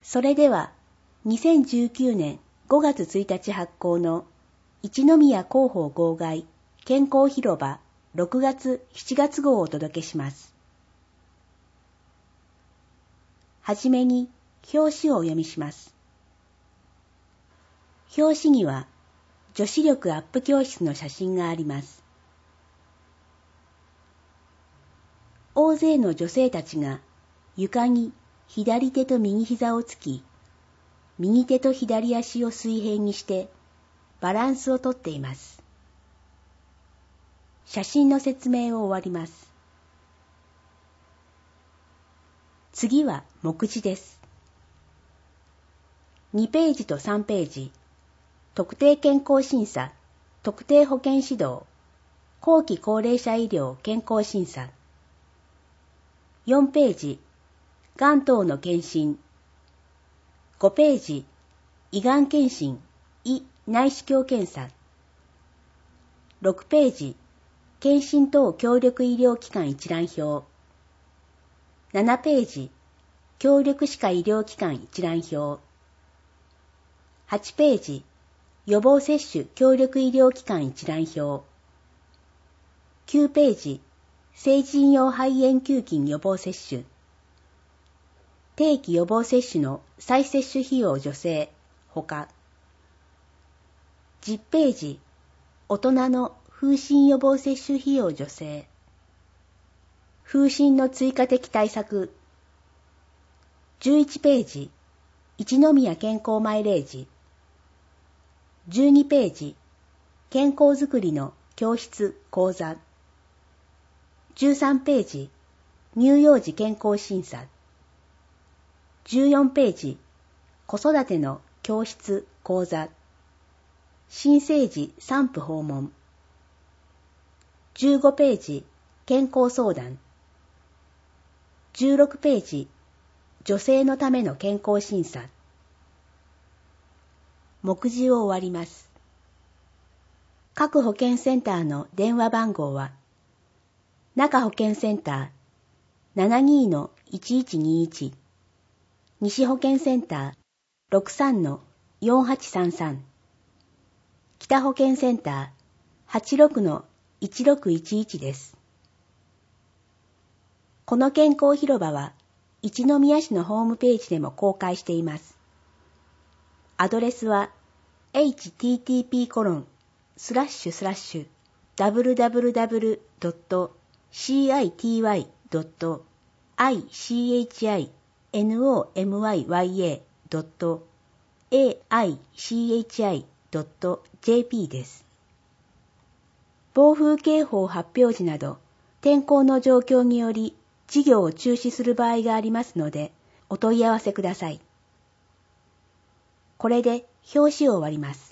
それでは、2019年5月1日発行の一宮広報号外健康広場6月7月号をお届けします。はじめに表紙をお読みします。表紙には女子力アップ教室の写真があります。大勢の女性たちが床に左手と右膝をつき、右手と左足を水平にしてバランスをとっています。写真の説明を終わります。次は目次です。2ページと3ページ、特定健康審査、特定保健指導、後期高齢者医療健康審査。4ページ、がん等の検診。5ページ、胃がん検診、胃内視鏡検査。6ページ、検診等協力医療機関一覧表。7ページ、協力歯科医療機関一覧表。8ページ、予防接種協力医療機関一覧表。9ページ、成人用肺炎球菌予防接種。定期予防接種の再接種費用助成、ほか。10ページ、大人の風疹予防接種費用助成。風疹の追加的対策。11ページ、一宮健康マイレージ。12ページ、健康づくりの教室講座。13ページ、乳幼児健康審査。14ページ、子育ての教室講座。新生児産婦訪問。15ページ、健康相談。16ページ、女性のための健康審査。目次を終わります。各保健センターの電話番号は、中保健センター 72-1121、西保健センター 63-4833、北保健センター 86-1611 です。この健康広場は、一宮市のホームページでも公開しています。アドレスは、http://www.cityicomya.aichi.jp です。暴風警報発表時など、天候の状況により、事業を中止する場合がありますので、お問い合わせください。これで表紙を終わります。